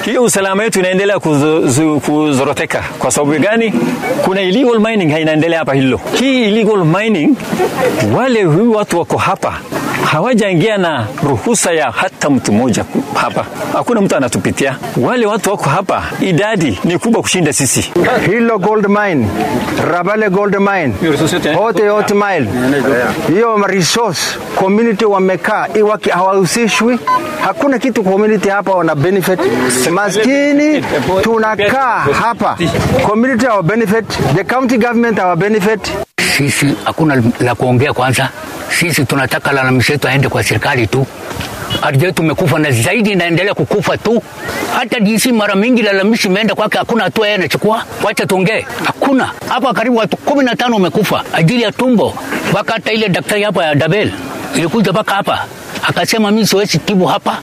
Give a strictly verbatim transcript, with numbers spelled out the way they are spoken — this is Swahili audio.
hiyo usalama wetu inaendelea kuzo, kuzoroteka. Kwa sababu gani? Kuna illegal mining hainaendelea hapa hilo. Hii illegal mining, wale watu wako hapa hawajaingia na ruhusa ya hata mtu mmoja hapa. Hakuna mtu anatupitia. Wale watu wako hapa idadi ni kubwa kushinda sisi. Hilo gold mine, Rabale gold mine, Hote Hote mine, hiyo resource community wamekaa iwaki hawahusishwi. Hakuna kitu community hapa wana benefit. Maskini tunakaa hapa, community our benefit, the county government our benefit. Sisi hakuna la kuongea kwanza. Sisi tunataka lalamisho yetu aende kwa serikali tu. Ardhi yetu tumekufa na zaidi inaendelea kukufa tu. Hata D C mara mingi lalamishi imeenda kwake, hakuna hatua yeye anachukua. Wacha tuongee. Hakuna. Hapa karibu watu kumi na tano wamekufa ajili ya tumbo. Mpaka hata ile daktari hapa ya Dabel ilikuja mpaka hapa akasema mimi siwezi tibu hapa.